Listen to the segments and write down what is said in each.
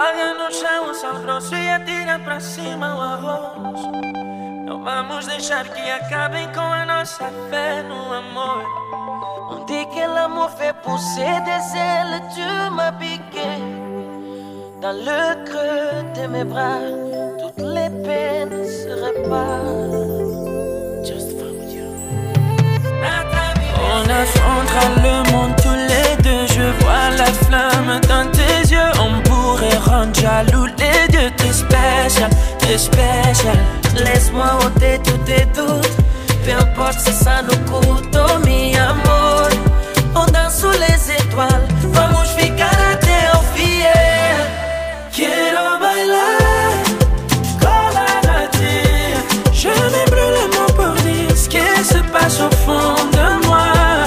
Apaga no chão o sabroso e atira pra cima o arroz. Não vamos deixar que acabem com a nossa fé no amor. On dit que l'amour fait pousser des ailes, tu m'as piqué. Dans le creux de mes bras, toutes les peines se réparent. Just found you. On affrontera le monde tous les deux. Je vois la flamme dans tes yeux. On pourrait rendre jaloux les deux. T'es spécial, t'es spécial. Laisse-moi ôter tous tes doutes. Peu importe si ça nous coûte, oh mi amor. On danse sous les étoiles. Vamos ficar até ao fiel. Quiero bailar con la ti. Je n'ai plus les mots pour dire ce qui se passe au fond de moi.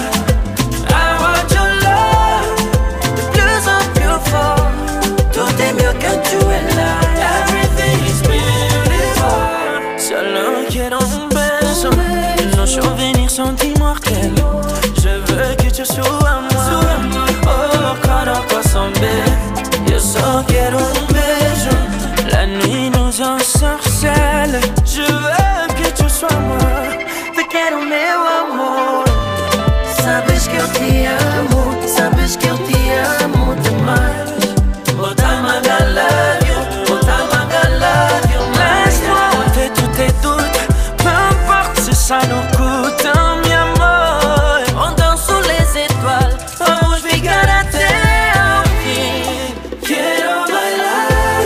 I want your love. De plus en plus fort. Tout est mieux quand tu es là. Everything is beautiful. Solo quiero un beso. Nos souvenirs sont immortels. Je veux que tu sois moi. Oh, cada corazón ve. Yo solo quiero un beso. La nuit nous ensorcelle. Je veux que tu sois moi. Te quero, meu amor. Sabes que eu te amo. Sabes que eu te amo demais. Otamaga love you. Otamaga love you. Laisse-moi ôter tous tes doutes. Peu importe si ça nous coûte un mi amor. On danse sous les étoiles. Vamos ficar até ao fim. Quiero bailar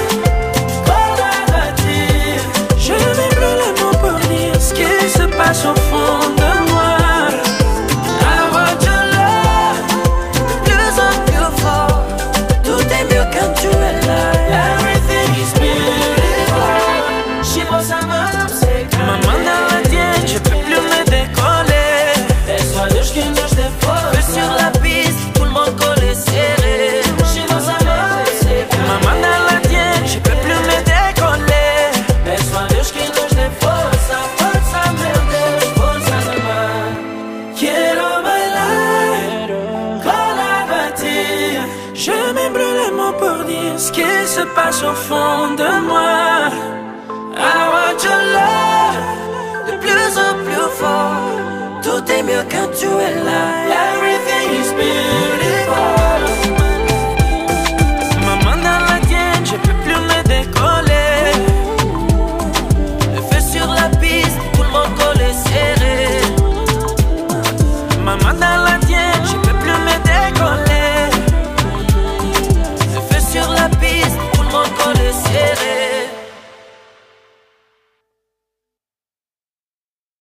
con ti. Je n'ai plus les mots pour dire ce qui se passe au fond de moi. I want your love. De plus en plus fort. Tout est mieux quand tu es là. Everything is beautiful. Și pot să mă obsec. Ma mano la tienne, je peux plus me décoller. Laisse-moi douche qu'une douche de force. Sur la piste, tout le monde collé serré. Și pot să mă obsec. Ma mano la tienne, je peux plus me décoller. Laisse-moi douche qu'une douche de force. Forza meu Deus, forza de mar. Quiero bailar con la ti. Je n'ai plus les mots pour dire ce qui se passe au fond de moi. I want your love. De plus en plus fort. Tout est mieux quand tu es là.